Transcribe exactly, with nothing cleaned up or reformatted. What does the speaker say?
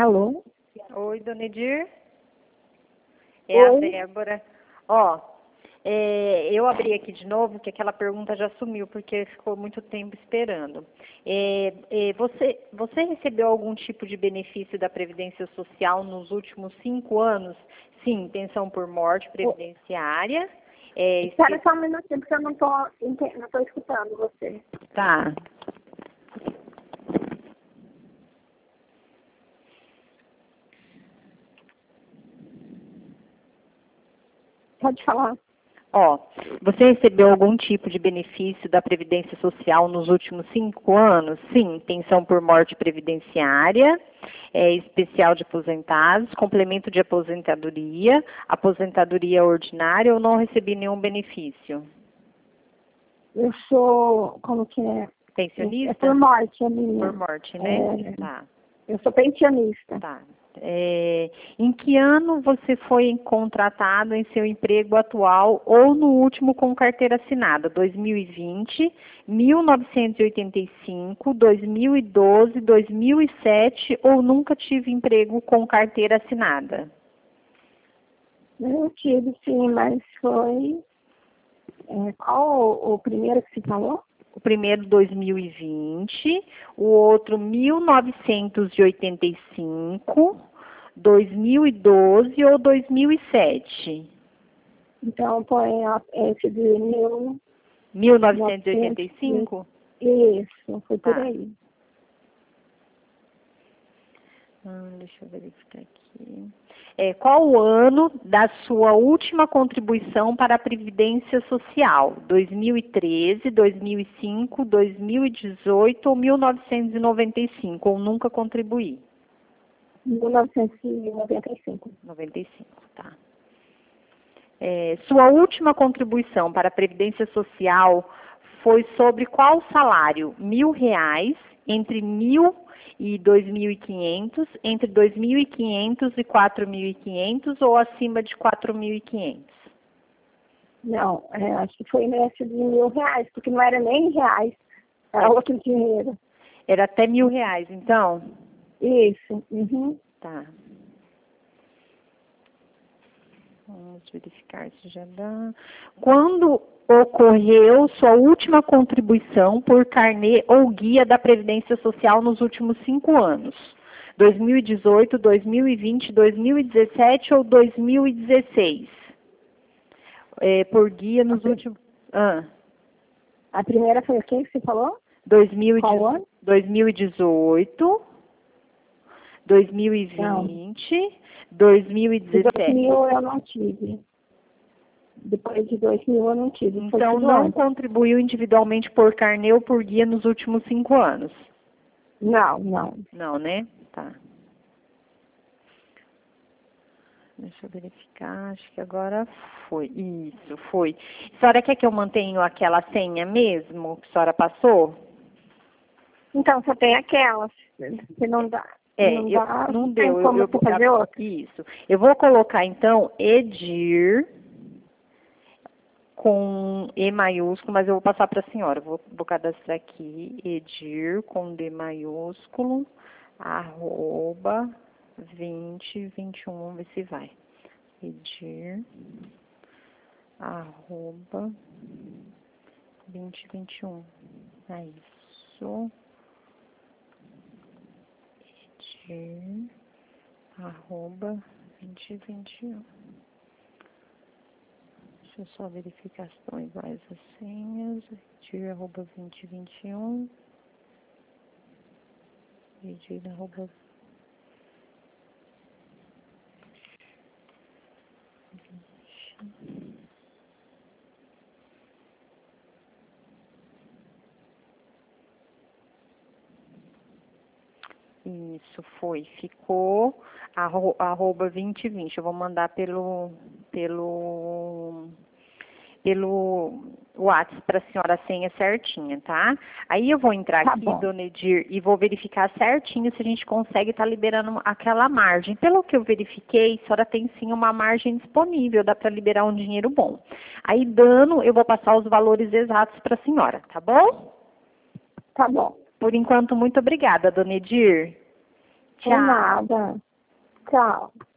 Alô? Oi, dona Edir. É Oi. a Débora. Ó, é, eu abri aqui de novo, que aquela pergunta já sumiu, porque ficou muito tempo esperando. É, é, você, você recebeu algum tipo de benefício da Previdência Social nos últimos cinco anos? Sim, pensão por morte previdenciária. É, Espera espe- só um minutinho, porque eu não tô, ente- não tô escutando você. Tá. Pode falar. Ó, você recebeu algum tipo de benefício da Previdência Social nos últimos cinco anos? Sim, pensão por morte previdenciária, é, especial de aposentados, complemento de aposentadoria, aposentadoria ordinária ou não recebi nenhum benefício? Eu sou, como que é? Pensionista? É por morte a minha. Por morte, né? É, Tá, eu sou pensionista. tá. É, em que ano você foi contratado em seu emprego atual ou no último com carteira assinada? dois mil e vinte, mil novecentos e oitenta e cinco, dois mil e doze, dois mil e sete ou nunca tive emprego com carteira assinada? Eu tive sim, mas foi... é, qual o, o primeiro que você falou? O primeiro dois mil e vinte, o outro mil novecentos e oitenta e cinco, dois mil e doze ou dois mil e sete? Então, põe a- esse de mil mil novecentos e oitenta novecentos e cinco? Isso, foi por Tá. aí. Hum, deixa eu verificar aqui. É, qual o ano da sua última contribuição para a Previdência Social? dois mil e treze, dois mil e cinco, dois mil e dezoito ou mil novecentos e noventa e cinco? Ou nunca contribuí? mil novecentos e noventa e cinco. noventa e cinco, tá. É, sua última contribuição para a Previdência Social foi sobre qual salário? Mil reais, entre mil e dois mil e quinhentos, entre dois mil e quinhentos e quatro mil e quinhentos ou acima de quatro mil e quinhentos? Não, é, acho que foi nesse de mil reais, porque não era nem reais, era outro dinheiro. Era até mil reais, então? Isso, uhum. Tá. Vamos verificar se já dá. Quando ocorreu sua última contribuição por carnê ou guia da Previdência Social nos últimos cinco anos? dois mil e dezoito, dois mil e vinte, dois mil e dezessete ou dois mil e dezesseis? É, por guia nos últimos... Ah, A primeira foi o que que você falou? dois mil e Qual ano? dezoito, dois mil e Não. vinte, dois mil e De dois dezessete. mil eu não tive. Depois de dois mil eu não tive. Foi Então, tudo não antes. contribuiu individualmente por carnê ou por guia nos últimos cinco anos? Não, não. Não, né? Tá. Deixa eu verificar, acho que agora foi. Isso, foi. A senhora quer que eu mantenha aquela senha mesmo que a senhora passou? Então, só tem aquelas. Se não dá, É, não eu, dá, não não tem deu. Eu, como eu, você fazer outra. isso. Eu vou colocar, então, Edir com E maiúsculo, mas eu vou passar para a senhora. Vou, vou cadastrar aqui, Edir com D maiúsculo, arroba vinte, vinte e um, vamos ver se vai. Edir, arroba vinte, vinte e um. É isso. Edir, arroba vinte, vinte e um. Deixa eu só verificar se estão iguais as senhas. Edir, arroba vinte, vinte e um. Edir, arroba Isso, foi. Ficou arro, arroba vinte vinte. Eu vou mandar pelo, pelo, pelo WhatsApp para a senhora a senha certinha, tá? Aí eu vou entrar Tá aqui, bom. dona Edir, e vou verificar certinho se a gente consegue estar liberando aquela margem. Pelo que eu verifiquei, a senhora tem sim uma margem disponível, dá para liberar um dinheiro bom. Aí, dando, eu vou passar os valores exatos para a senhora, tá bom? Tá bom. Por enquanto, muito obrigada, dona Edir. Por nada. Tchau.